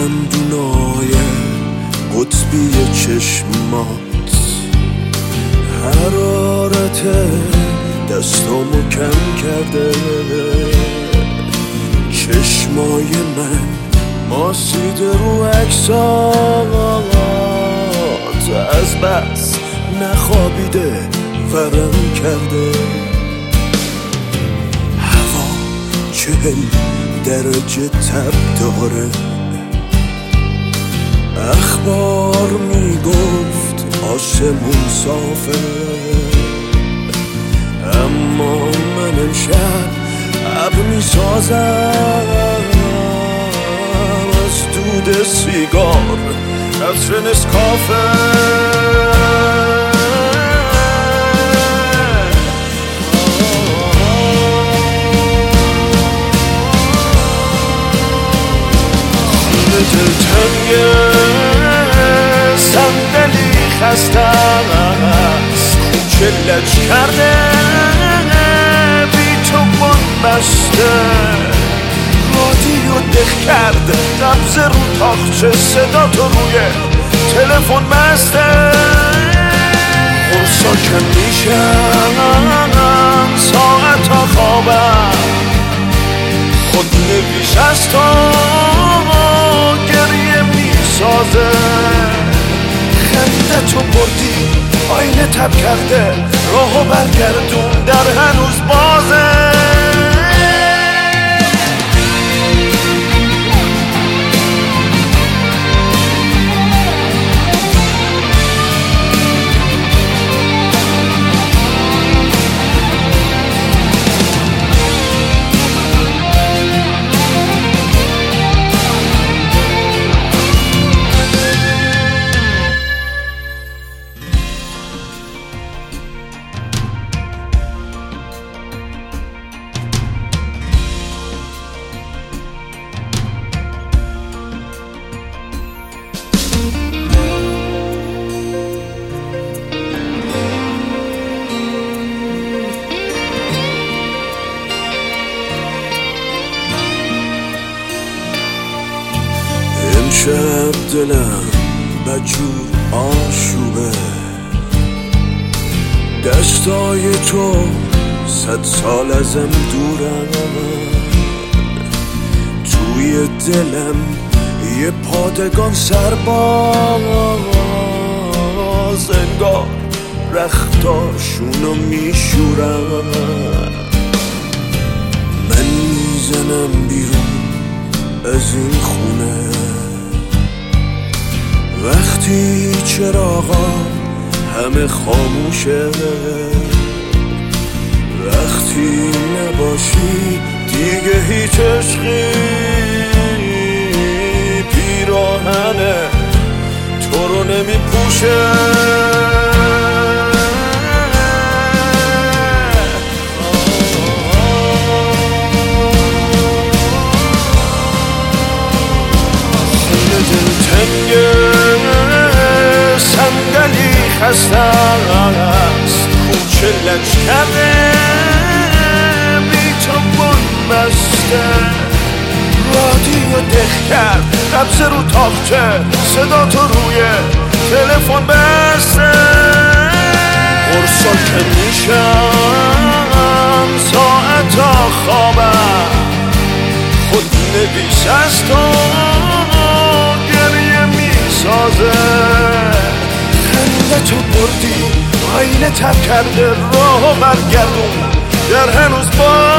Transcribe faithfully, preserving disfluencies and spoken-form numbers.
دندونای قطبی چشمات، حرارت دستامو کم کرده، چشمای من ماسیده رو عکسات، از بس نخوابیده ورم کرده، هوا چهل درجه تب داره، اخبار میگفت آسمون صافه، اما من امشب ابر میسازم از دود سیگار عطر نسکافه. دلتنگ صندلی خسته است، کوچه لج کرده بی تو بند بسته، رادیو دق کرد نبض رو تاخچه، صدا تو روی تلفن بسته، خورسا کم میشم ساعتا خوابم، خود نویش از تو گریه میسازه، خنده تو بردی آینه تب کرده، راهو برگردون در هنوز بازه. امشب دلم بجور آشوبه، دستای تو صد سال ازم دورن، توی دلم یه پادگان سرباز، انگار رختاشونو میشورن، من میزنم بیرون از این خونه، وقتی چراغا همه خاموشه، وقتی نباشی دیگه هیچ عشقی، پیراهن تو رو نمی پوشه، صندلی خسته است، کوچه لج کرده بی تو بند بسته، رادیو دق کرد نبض رو تاخچه، صدا تو روی تلفن بسته، قرصا که میشم ساعتا خوابم، خود نویس از تو گریه میسازه، خنده تو بردی آینه تب کرده، راهو برگردون در هنوز با